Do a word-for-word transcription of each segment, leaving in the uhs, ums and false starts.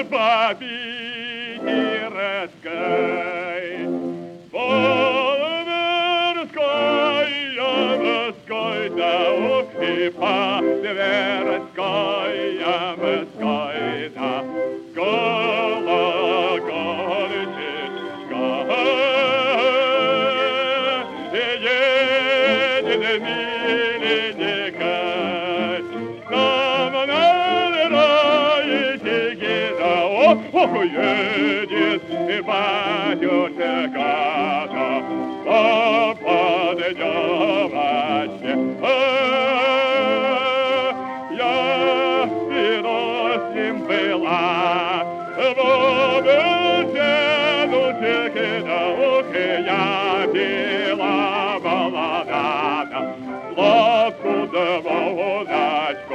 по Питерской. Волверской, Ямской, да ух и по Тверской, Ямской, да колокольчишка едет миленько. Нам надрает гида, ох, едет батюшка-то по подъемочке. Я вино с ним была, в беседушке, да ух, я пила балладата, сладку да водочку,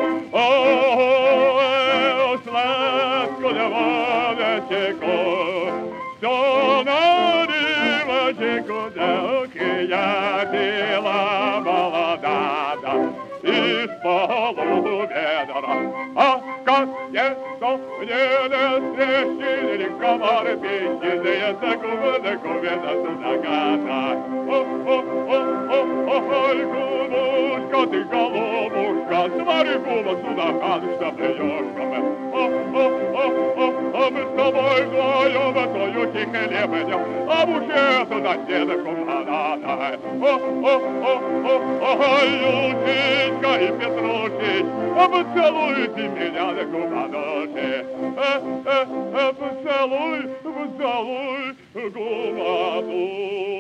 ой, сладку да водочку, все на рыбочку, да ух, я пила балладата, из полуведра. А как несо мне настрещили комары песни, да я закуба, да куведа судаката. Ой, кумушка, ты голубушка, смотри, куба, судаката, что плюешь ко мне. А мы с тобой вдвоем твою тихо лебедем, а букету на деда куманата. Ой, Лучичка и Петрушич, поцелуйте меня на гуманоши. Поцелуй, поцелуй гуману.